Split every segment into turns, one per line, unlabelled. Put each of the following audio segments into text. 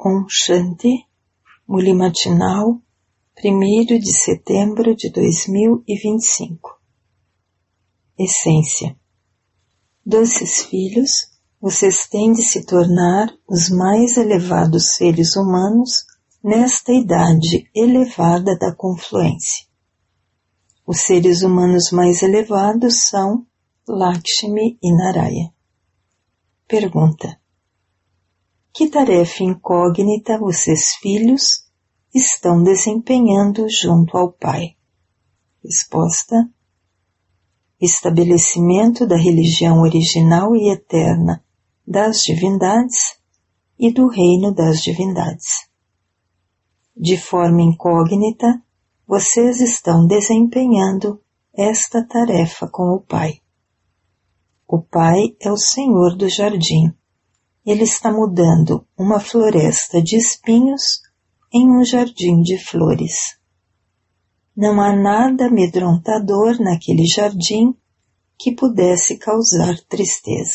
Om Shanti, Muli Matinal, 1º de setembro de 2025. Essência. Doces filhos, vocês têm de se tornar os mais elevados seres humanos nesta idade elevada da confluência. Os seres humanos mais elevados são Lakshmi e Narayana. Pergunta: que tarefa incógnita vocês, filhos, estão desempenhando junto ao Pai? Resposta: estabelecimento da religião original e eterna das divindades e do reino das divindades. De forma incógnita, vocês estão desempenhando esta tarefa com o Pai. O Pai é o Senhor do jardim. Ele está mudando uma floresta de espinhos em um jardim de flores. Não há nada amedrontador naquele jardim que pudesse causar tristeza.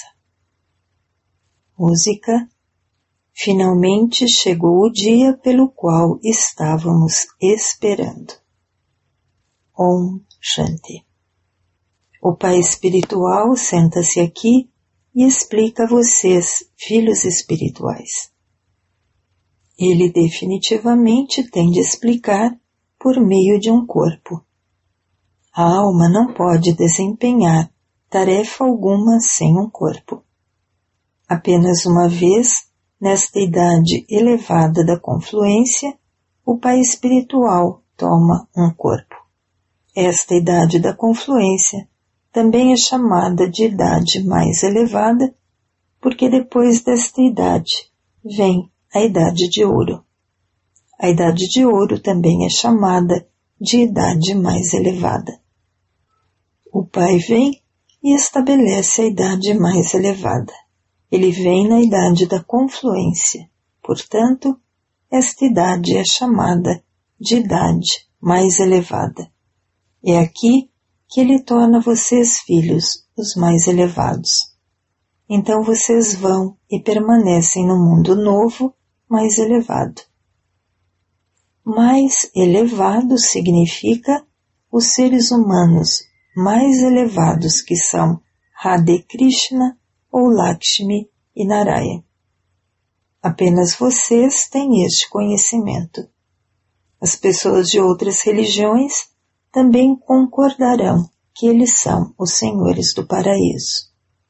Música. Finalmente chegou o dia pelo qual estávamos esperando. Om Shanti. O Pai espiritual senta-se aqui e explica a vocês, filhos espirituais. Ele definitivamente tem de explicar por meio de um corpo. A alma não pode desempenhar tarefa alguma sem um corpo. Apenas uma vez, nesta idade elevada da confluência, o Pai espiritual toma um corpo. Esta idade da confluência também é chamada de idade mais elevada, porque depois desta idade vem a idade de ouro. A idade de ouro também é chamada de idade mais elevada. O Pai vem e estabelece a idade mais elevada. Ele vem na idade da confluência. Portanto, esta idade é chamada de idade mais elevada. É aqui que ele torna vocês, filhos, os mais elevados. Então vocês vão e permanecem no mundo novo, mais elevado. Mais elevado significa os seres humanos mais elevados, que são Radhe Krishna ou Lakshmi e Narayana. Apenas vocês têm este conhecimento. As pessoas de outras religiões também concordarão que eles são os senhores do paraíso.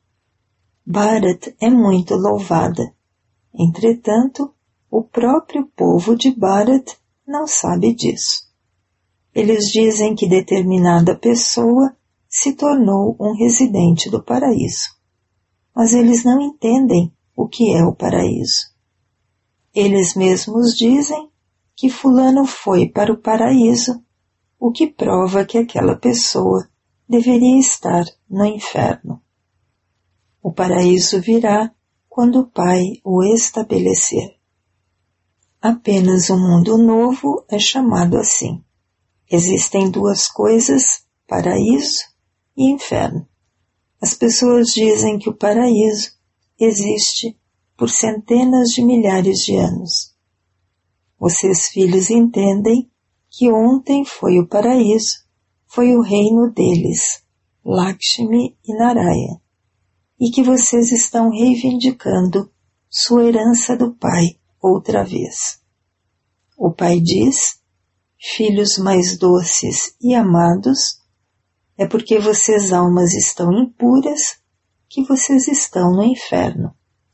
Bharat é muito louvada. Entretanto, o próprio povo de Bharat não sabe disso. Eles dizem que determinada pessoa se tornou um residente do paraíso, mas eles não entendem o que é o paraíso. Eles mesmos dizem que fulano foi para o paraíso, o que prova que aquela pessoa deveria estar no inferno. O paraíso virá quando o Pai o estabelecer. Apenas um mundo novo é chamado assim. Existem duas coisas, paraíso e inferno. As pessoas dizem que o paraíso existe por centenas de milhares de anos. Vocês, filhos, entendem que ontem foi o paraíso, foi o reino deles, Lakshmi e Narayana, e que vocês estão reivindicando sua herança do Pai outra vez. O Pai diz: filhos mais doces e amados, é porque vocês almas estão impuras que vocês estão no inferno.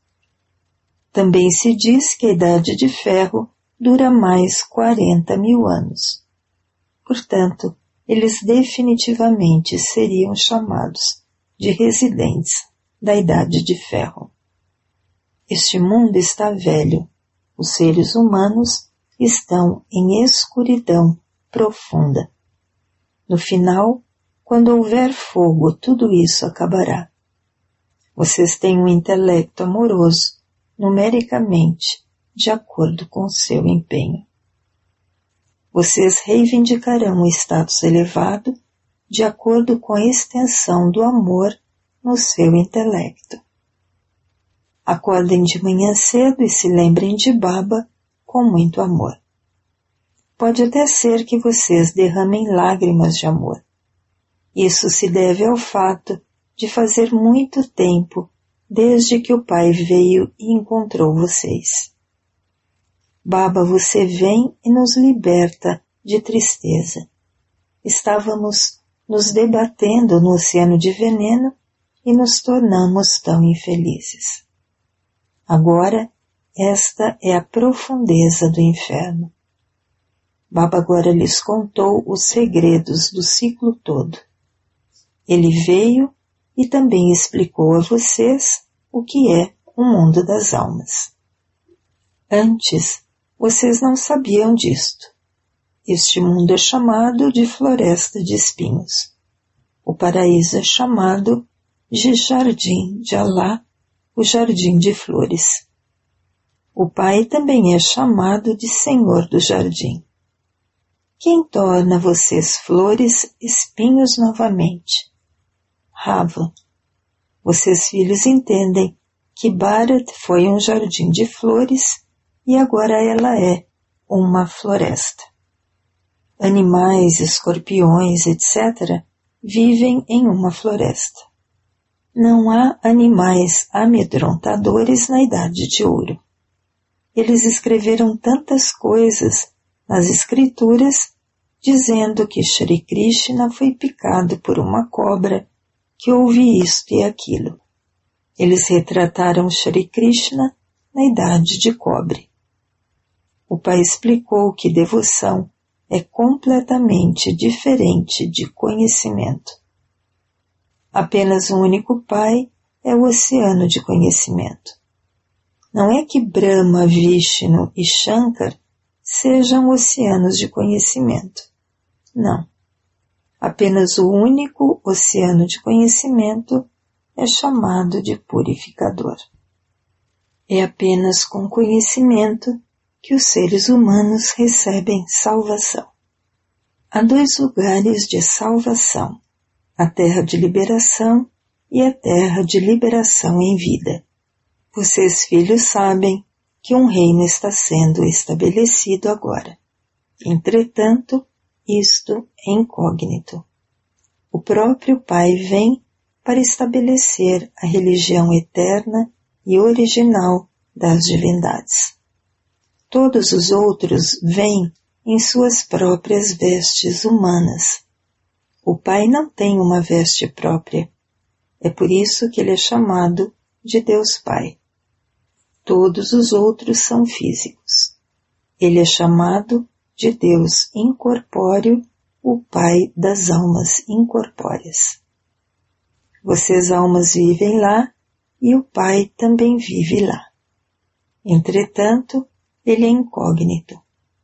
Também se diz que a idade de ferro dura mais 40.000 anos. Portanto, eles definitivamente seriam chamados de residentes da idade de ferro. Este mundo está velho. Os seres humanos estão em escuridão profunda. No final, quando houver fogo, tudo isso acabará. Vocês têm um intelecto amoroso, numericamente, de acordo com o seu empenho. Vocês reivindicarão o status elevado de acordo com a extensão do amor no seu intelecto. Acordem de manhã cedo e se lembrem de Baba com muito amor. Pode até ser que vocês derramem lágrimas de amor. Isso se deve ao fato de fazer muito tempo desde que o Pai veio e encontrou vocês. Baba, você vem e nos liberta de tristeza. Estávamos nos debatendo no oceano de veneno e nos tornamos tão infelizes. Agora, esta é a profundeza do inferno. Baba agora lhes contou os segredos do ciclo todo. Ele veio e também explicou a vocês o que é o mundo das almas. Antes, vocês não sabiam disto. Este mundo é chamado de floresta de espinhos. O paraíso é chamado de jardim de Alá, o jardim de flores. O Pai também é chamado de Senhor do jardim. Quem torna vocês flores, espinhos novamente? Rava. Vocês filhos entendem que Bharat foi um jardim de flores e agora ela é uma floresta. Animais, escorpiões, etc. vivem em uma floresta. Não há animais amedrontadores na Idade de Ouro. Eles escreveram tantas coisas nas escrituras dizendo que Shri Krishna foi picado por uma cobra que ouve isto e aquilo. Eles retrataram Shri Krishna na idade de cobre. O Pai explicou que devoção é completamente diferente de conhecimento. Apenas um único Pai é o oceano de conhecimento. Não é que Brahma, Vishnu e Shankar sejam oceanos de conhecimento. Não. Apenas o único oceano de conhecimento é chamado de purificador. É apenas com conhecimento que os seres humanos recebem salvação. Há dois lugares de salvação, a terra de liberação e a terra de liberação em vida. Vocês, filhos, sabem que um reino está sendo estabelecido agora. Entretanto, isto é incógnito. O próprio Pai vem para estabelecer a religião eterna e original das divindades. Todos os outros vêm em suas próprias vestes humanas. O Pai não tem uma veste própria. É por isso que ele é chamado de Deus Pai. Todos os outros são físicos. Ele é chamado de Deus incorpóreo, o Pai das almas incorpóreas. Vocês, almas, vivem lá e o Pai também vive lá. Entretanto, ele é incógnito.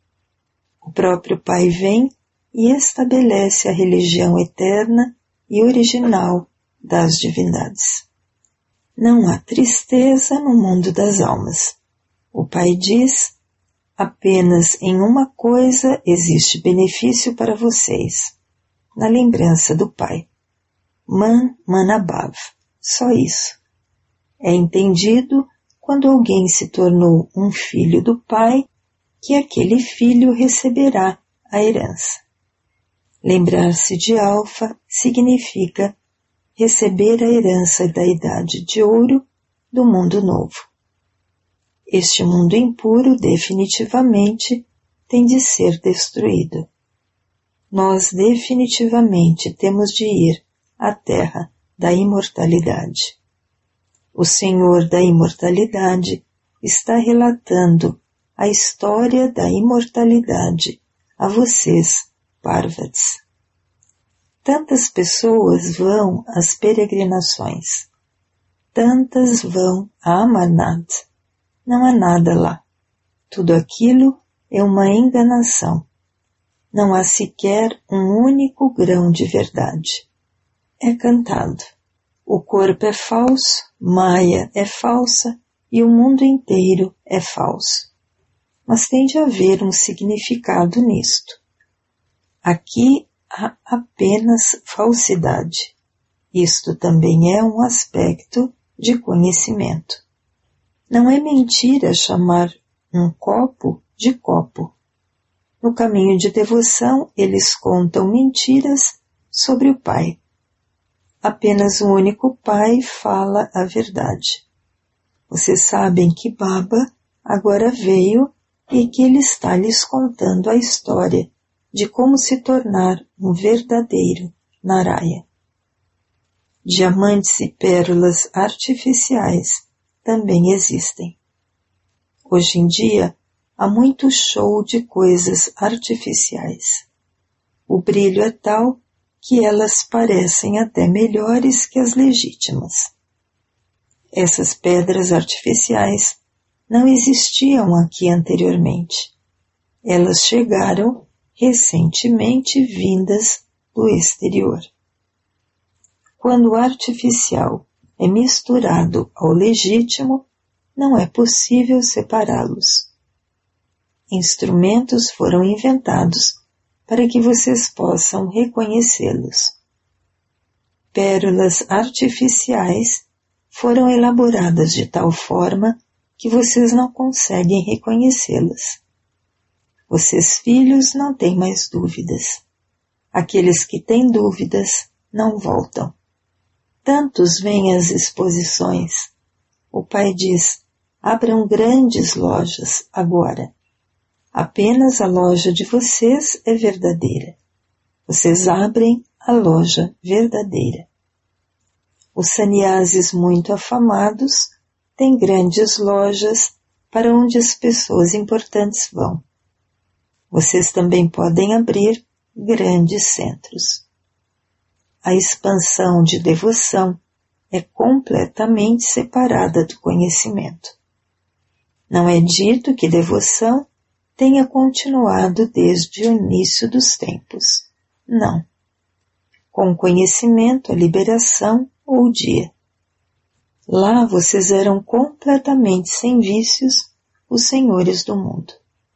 O próprio Pai vem e estabelece a religião eterna e original das divindades. Não há tristeza no mundo das almas. O Pai diz: apenas em uma coisa existe benefício para vocês, na lembrança do Pai. Manabhav, só isso. É entendido quando alguém se tornou um filho do Pai, que aquele filho receberá a herança. Lembrar-se de Alfa significa receber a herança da Idade de Ouro do mundo novo. Este mundo impuro definitivamente tem de ser destruído. Nós definitivamente temos de ir à terra da imortalidade. O Senhor da imortalidade está relatando a história da imortalidade a vocês, Parvats. Tantas pessoas vão às peregrinações. Tantas vão a Amarnath. Não há nada lá. Tudo aquilo é uma enganação. Não há sequer um único grão de verdade. É cantado. O corpo é falso, Maya é falsa e o mundo inteiro é falso. Mas tem de haver um significado nisto. Aqui há apenas falsidade. Isto também é um aspecto de conhecimento. Não é mentira chamar um copo de copo. No caminho de devoção, eles contam mentiras sobre o Pai. Apenas o único Pai fala a verdade. Vocês sabem que Baba agora veio e que ele está lhes contando a história de como se tornar um verdadeiro Naraya. Diamantes e pérolas artificiais também existem. Hoje em dia, há muito show de coisas artificiais. O brilho é tal que elas parecem até melhores que as legítimas. Essas pedras artificiais não existiam aqui anteriormente. Elas chegaram recentemente vindas do exterior. Quando o artificial é misturado ao legítimo, não é possível separá-los. Instrumentos foram inventados para que vocês possam reconhecê-los. Pérolas artificiais foram elaboradas de tal forma que vocês não conseguem reconhecê-las. Vocês, filhos, não têm mais dúvidas. Aqueles que têm dúvidas não voltam. Tantos vêm às exposições. O Pai diz, abram grandes lojas agora. Apenas a loja de vocês é verdadeira. Vocês abrem a loja verdadeira. Os sannyasis muito afamados têm grandes lojas para onde as pessoas importantes vão. Vocês também podem abrir grandes centros. A expansão de devoção é completamente separada do conhecimento. Não é dito que devoção tenha continuado desde o início dos tempos. Não. Com conhecimento, a liberação ou o dia. Lá vocês eram completamente sem vícios, os senhores do mundo.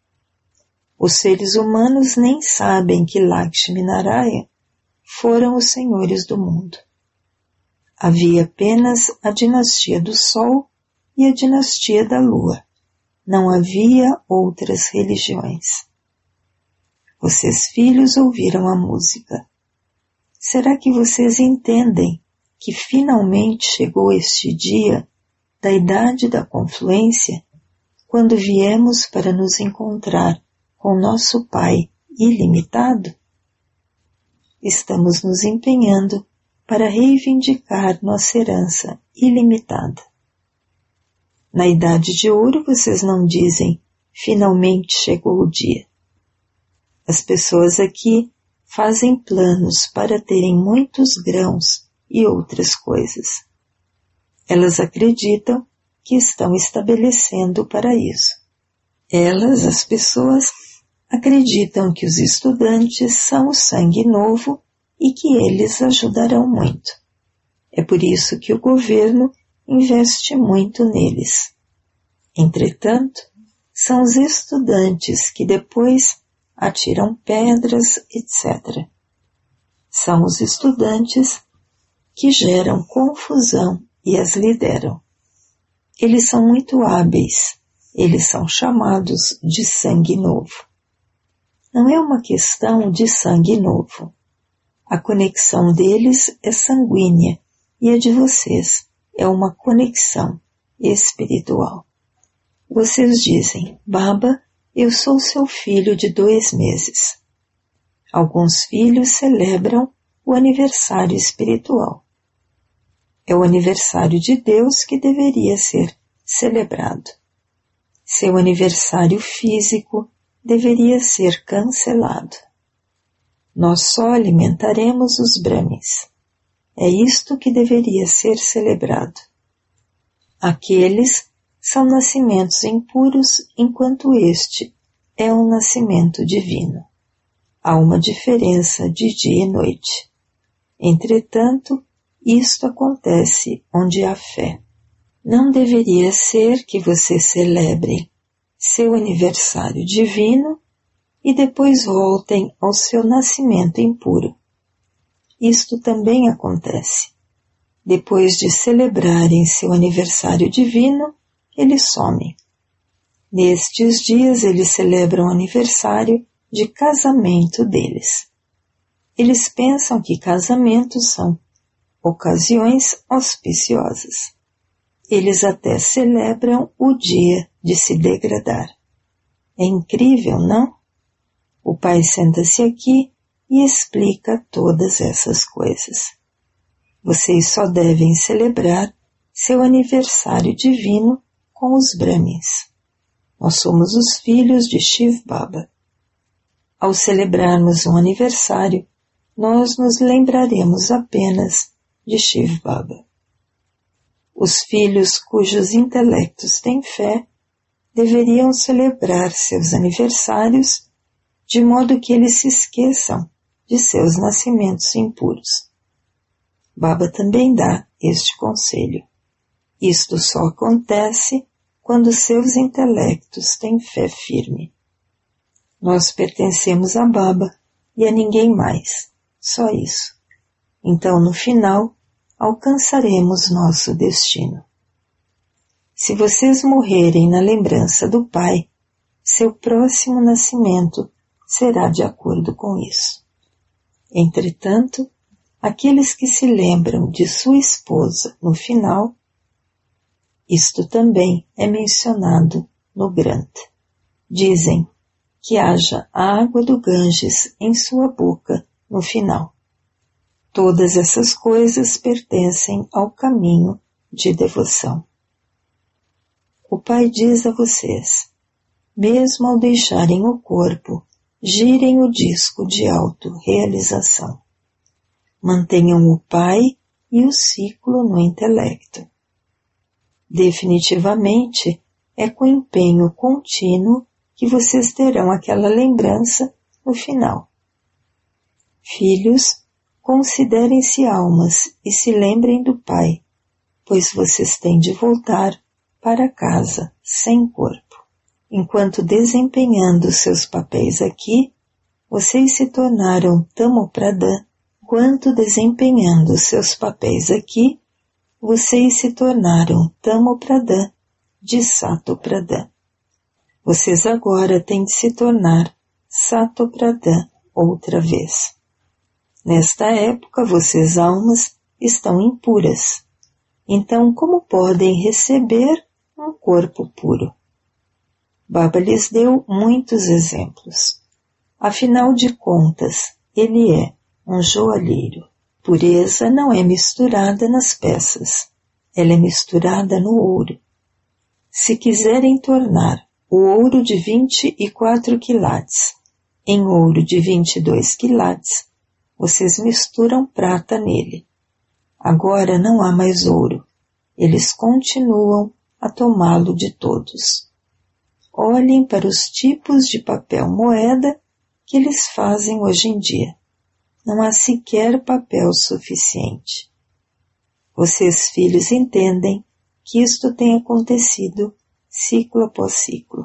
Os seres humanos nem sabem que Lakshmi Naraya foram os senhores do mundo. Havia apenas a dinastia do Sol e a dinastia da Lua. Não havia outras religiões. Vocês, filhos, ouviram a música. Será que vocês entendem que finalmente chegou este dia da idade da confluência, quando viemos para nos encontrar com nosso Pai ilimitado? Estamos nos empenhando para reivindicar nossa herança ilimitada. Na idade de ouro vocês não dizem, finalmente chegou o dia. As pessoas aqui fazem planos para terem muitos grãos e outras coisas. Elas acreditam que estão estabelecendo o paraíso. Elas, as pessoas, acreditam que os estudantes são o sangue novo e que eles ajudarão muito. É por isso que o governo investe muito neles. Entretanto, são os estudantes que depois atiram pedras, etc. São os estudantes que geram confusão e as lideram. Eles são muito hábeis, eles são chamados de sangue novo. Não é uma questão de sangue novo. A conexão deles é sanguínea e a de vocês é uma conexão espiritual. Vocês dizem, Baba, eu sou seu filho de 2 meses. Alguns filhos celebram o aniversário espiritual. É o aniversário de Deus que deveria ser celebrado. Seu aniversário físico deveria ser cancelado. Nós só alimentaremos os Brahmins. É isto que deveria ser celebrado. Aqueles são nascimentos impuros, enquanto este é um nascimento divino. Há uma diferença de dia e noite. Entretanto, isto acontece onde há fé. Não deveria ser que vocês celebrem seu aniversário divino e depois voltem ao seu nascimento impuro. Isto também acontece. Depois de celebrarem seu aniversário divino, eles somem. Nestes dias eles celebram o aniversário de casamento deles. Eles pensam que casamentos são ocasiões auspiciosas. Eles até celebram o dia de se degradar. É incrível, não? O Pai senta-se aqui e explica todas essas coisas. Vocês só devem celebrar seu aniversário divino com os Brahmins. Nós somos os filhos de Shiv Baba. Ao celebrarmos um aniversário, nós nos lembraremos apenas de Shiv Baba. Os filhos cujos intelectos têm fé deveriam celebrar seus aniversários de modo que eles se esqueçam de seus nascimentos impuros. Baba também dá este conselho. Isto só acontece quando seus intelectos têm fé firme. Nós pertencemos a Baba e a ninguém mais, só isso. Então, no final, alcançaremos nosso destino. Se vocês morrerem na lembrança do Pai, seu próximo nascimento será de acordo com isso. Entretanto, aqueles que se lembram de sua esposa no final, isto também é mencionado no Granth. Dizem que haja a água do Ganges em sua boca no final. Todas essas coisas pertencem ao caminho de devoção. O Pai diz a vocês, mesmo ao deixarem o corpo, girem o disco de autorrealização. Mantenham o Pai e o ciclo no intelecto. Definitivamente, é com empenho contínuo que vocês terão aquela lembrança no final. Filhos, considerem-se almas e se lembrem do Pai, pois vocês têm de voltar para casa sem corpo. Enquanto desempenhando seus papéis aqui, vocês se tornaram Tamopradhan. Enquanto desempenhando seus papéis aqui, vocês se tornaram Tamopradhan de Satopradhan. Vocês agora têm de se tornar Satopradhan outra vez. Nesta época, vocês almas estão impuras. Então, como podem receber um corpo puro? Baba lhes deu muitos exemplos. Afinal de contas, ele é um joalheiro. Pureza não é misturada nas peças, ela é misturada no ouro. Se quiserem tornar o ouro de 24 quilates em ouro de 22 quilates, vocês misturam prata nele. Agora não há mais ouro, eles continuam a tomá-lo de todos. Olhem para os tipos de papel moeda que eles fazem hoje em dia. Não há sequer papel suficiente. Vocês, filhos, entendem que isto tem acontecido ciclo após ciclo.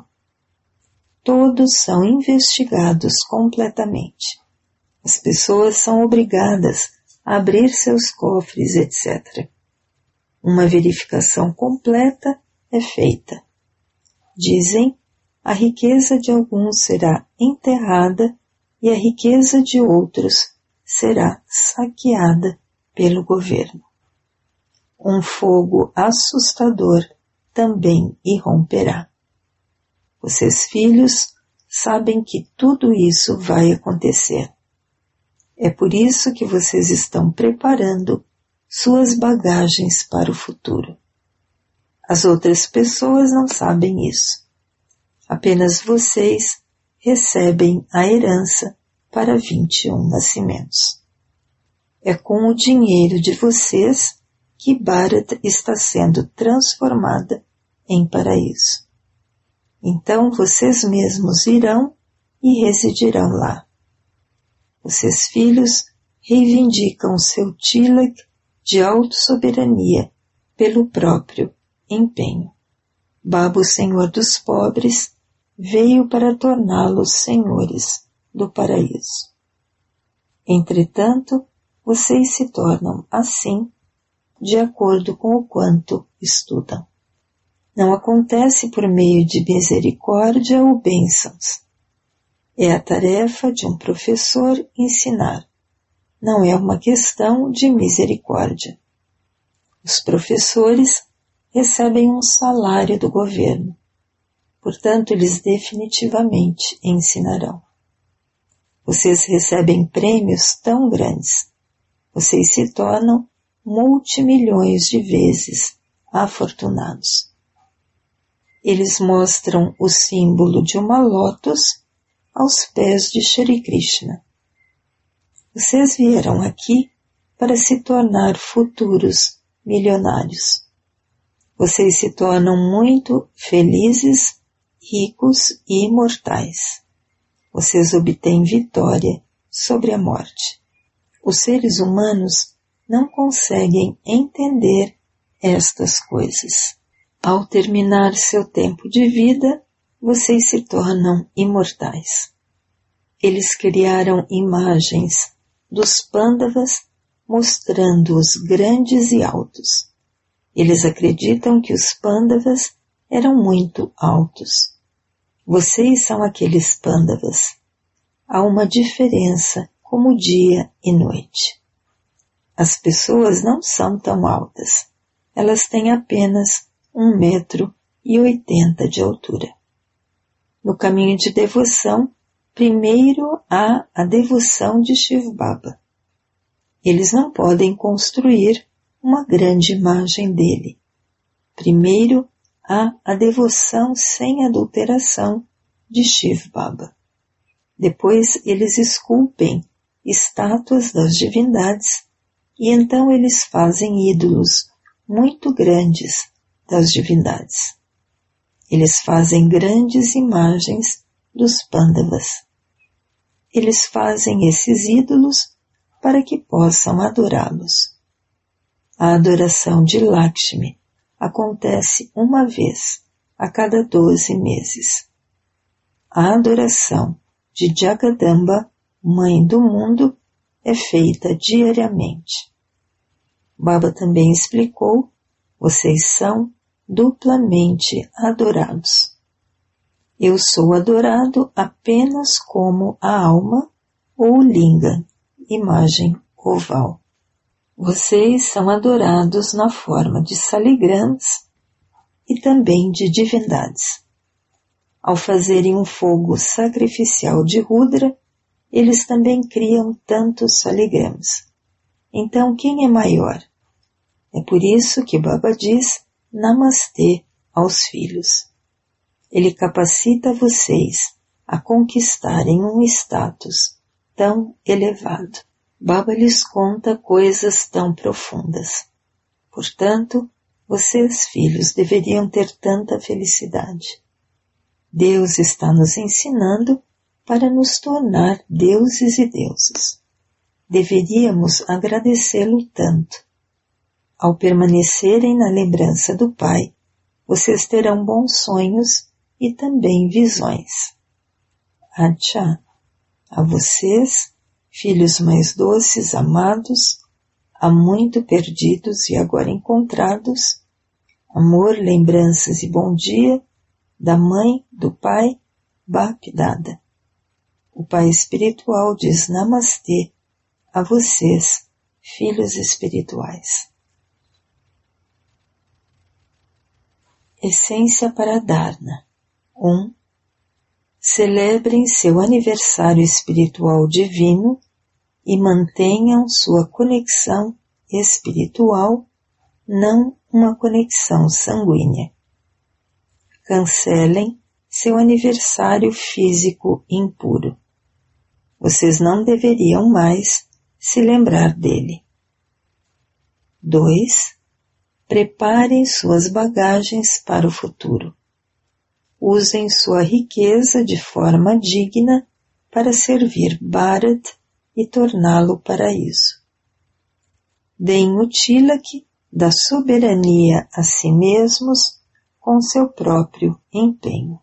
Todos são investigados completamente. As pessoas são obrigadas a abrir seus cofres, etc. Uma verificação completa é feita. Dizem, a riqueza de alguns será enterrada e a riqueza de outros será saqueada pelo governo. Um fogo assustador também irromperá. Vocês, filhos, sabem que tudo isso vai acontecer. É por isso que vocês estão preparando suas bagagens para o futuro. As outras pessoas não sabem isso. Apenas vocês recebem a herança para 21 nascimentos. É com o dinheiro de vocês que Bharat está sendo transformada em paraíso. Então vocês mesmos irão e residirão lá. Vocês, filhos, reivindicam seu tilak de autossoberania pelo próprio empenho. Baba, o Senhor dos pobres, veio para torná-los senhores do paraíso. Entretanto, vocês se tornam assim de acordo com o quanto estudam. Não acontece por meio de misericórdia ou bênçãos. É a tarefa de um professor ensinar. Não é uma questão de misericórdia. Os professores recebem um salário do governo. Portanto, eles definitivamente ensinarão. Vocês recebem prêmios tão grandes. Vocês se tornam multimilhões de vezes afortunados. Eles mostram o símbolo de uma lótus aos pés de Shri Krishna. Vocês vieram aqui para se tornar futuros milionários. Vocês se tornam muito felizes, ricos e imortais. Vocês obtêm vitória sobre a morte. Os seres humanos não conseguem entender estas coisas. Ao terminar seu tempo de vida, vocês se tornam imortais. Eles criaram imagens dos Pandavas mostrando-os grandes e altos. Eles acreditam que os Pandavas eram muito altos. Vocês são aqueles Pandavas. Há uma diferença como dia e noite. As pessoas não são tão altas. Elas têm apenas 1,80 m de altura. No caminho de devoção, primeiro há a devoção de Shiv Baba. Eles não podem construir uma grande imagem dele. Primeiro há a devoção sem adulteração de Shiv Baba. Depois eles esculpem estátuas das divindades e então eles fazem ídolos muito grandes das divindades. Eles fazem grandes imagens dos Pandavas. Eles fazem esses ídolos para que possam adorá-los. A adoração de Lakshmi acontece uma vez a cada 12 meses. A adoração de Jagadamba, Mãe do Mundo, é feita diariamente. Baba também explicou: vocês são duplamente adorados. Eu sou adorado apenas como a alma ou linga, imagem oval. Vocês são adorados na forma de saligrams e também de divindades. Ao fazerem um fogo sacrificial de Rudra, eles também criam tantos saligrams. Então, quem é maior? É por isso que Baba diz Namastê aos filhos. Ele capacita vocês a conquistarem um status tão elevado. Baba lhes conta coisas tão profundas. Portanto, vocês, filhos, deveriam ter tanta felicidade. Deus está nos ensinando para nos tornar deuses e deusas. Deveríamos agradecê-lo tanto. Ao permanecerem na lembrança do Pai, vocês terão bons sonhos e também visões. Acha, a vocês, filhos mais doces, amados, há muito perdidos e agora encontrados, amor, lembranças e bom dia, da mãe, do pai, Bhakti-dada. O pai espiritual diz Namastê a vocês, filhos espirituais. Essência para Dharna. 1. Celebrem seu aniversário espiritual divino e mantenham sua conexão espiritual, não uma conexão sanguínea. Cancelem seu aniversário físico impuro. Vocês não deveriam mais se lembrar dele. 2. Preparem suas bagagens para o futuro. Usem sua riqueza de forma digna para servir Bharat e torná-lo paraíso. Deem o tilak da soberania a si mesmos com seu próprio empenho.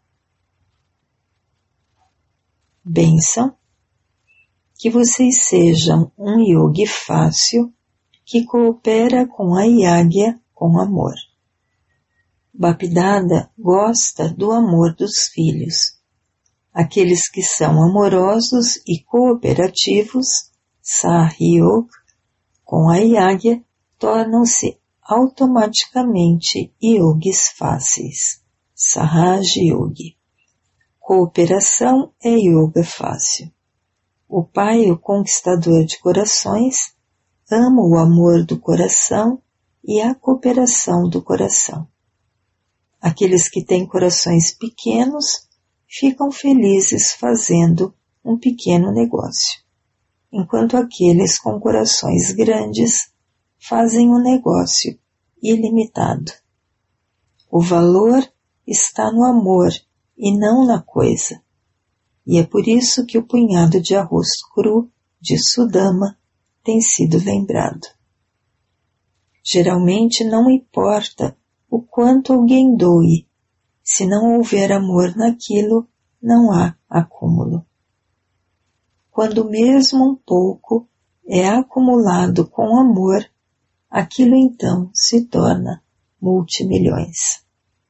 Bênção. Que vocês sejam um yogi fácil que coopera com a yagya com amor. Bapdada gosta do amor dos filhos. Aqueles que são amorosos e cooperativos, Sahyog, com a Yagya, tornam-se automaticamente yogis fáceis, Sahaj Yogi. Cooperação é yoga fácil. O pai, o conquistador de corações, ama o amor do coração e a cooperação do coração. Aqueles que têm corações pequenos ficam felizes fazendo um pequeno negócio, enquanto aqueles com corações grandes fazem um negócio ilimitado. O valor está no amor e não na coisa, e é por isso que o punhado de arroz cru de Sudama tem sido lembrado. Geralmente não importa o quanto alguém doe, se não houver amor naquilo, não há acúmulo. Quando mesmo um pouco é acumulado com amor, aquilo então se torna multimilhões.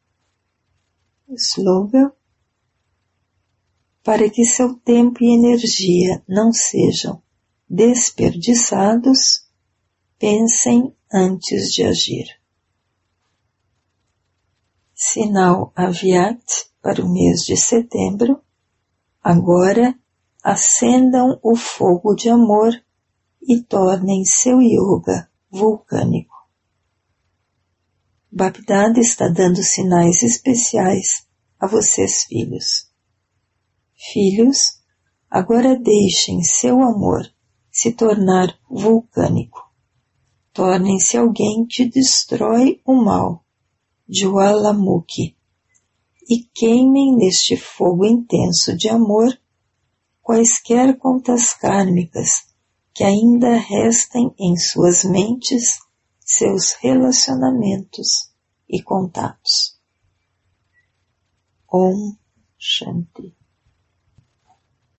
Slogan: para que seu tempo e energia não sejam desperdiçados, pensem antes de agir. Sinal Avyat para o mês de setembro. Agora acendam o fogo de amor e tornem seu yoga vulcânico. Bapdada está dando sinais especiais a vocês, filhos. Filhos, agora deixem seu amor se tornar vulcânico. Tornem-se alguém que destrói o mal, Jwalamukhi, e queimem neste fogo intenso de amor quaisquer contas kármicas que ainda restem em suas mentes, seus relacionamentos e contatos. Om Shanti.